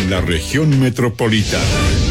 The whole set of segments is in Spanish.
en la región metropolitana.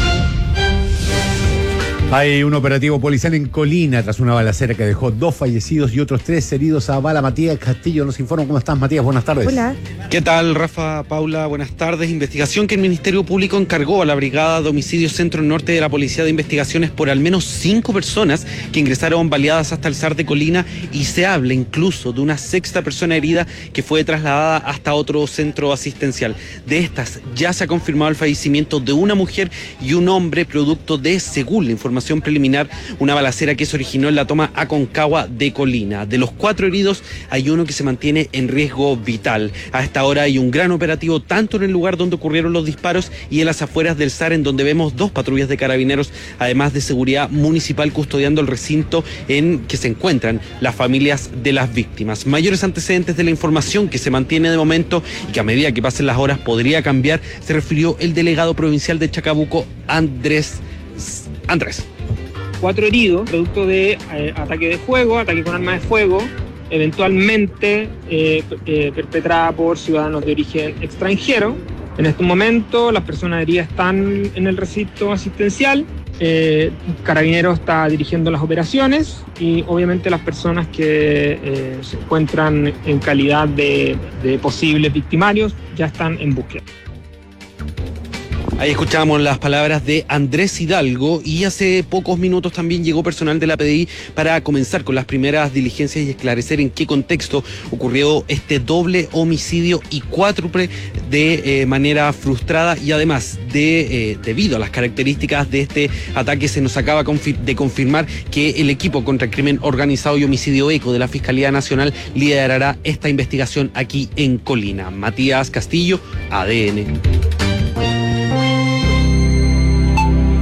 Hay un operativo policial en Colina tras una balacera que dejó 2 fallecidos y otros 3 heridos a bala. Matías Castillo nos informa. ¿Cómo estás, Matías? Buenas tardes. Hola. ¿Qué tal, Rafa, Paula? Buenas tardes. Investigación que el Ministerio Público encargó a la Brigada de Homicidios Centro Norte de la Policía de Investigaciones por al menos 5 personas que ingresaron baleadas hasta el SAR de Colina, y se habla incluso de una 6ª persona herida que fue trasladada hasta otro centro asistencial. De estas ya se ha confirmado el fallecimiento de una mujer y un hombre producto de, según la información preliminar, una balacera que se originó en la toma Aconcagua de Colina. De los 4 heridos hay uno que se mantiene en riesgo vital. A esta hora hay un gran operativo tanto en el lugar donde ocurrieron los disparos y en las afueras del SAR, en donde vemos 2 patrullas de carabineros, además de seguridad municipal, custodiando el recinto en que se encuentran las familias de las víctimas. Mayores antecedentes de la información que se mantiene de momento y que a medida que pasen las horas podría cambiar, se refirió el delegado provincial de Chacabuco, Andrés. 4 heridos, producto de ataque de fuego, ataque con arma de fuego, eventualmente perpetrada por ciudadanos de origen extranjero. En este momento las personas heridas están en el recinto asistencial, Carabineros está dirigiendo las operaciones y obviamente las personas que se encuentran en calidad de posibles victimarios ya están en búsqueda. Ahí escuchamos las palabras de Andrés Hidalgo, y hace pocos minutos también llegó personal de la PDI para comenzar con las primeras diligencias y esclarecer en qué contexto ocurrió este doble homicidio y cuádruple de manera frustrada, y además debido a las características de este ataque se nos acaba de confirmar que el equipo contra el crimen organizado y homicidio ECO de la Fiscalía Nacional liderará esta investigación aquí en Colina. Matías Castillo, ADN.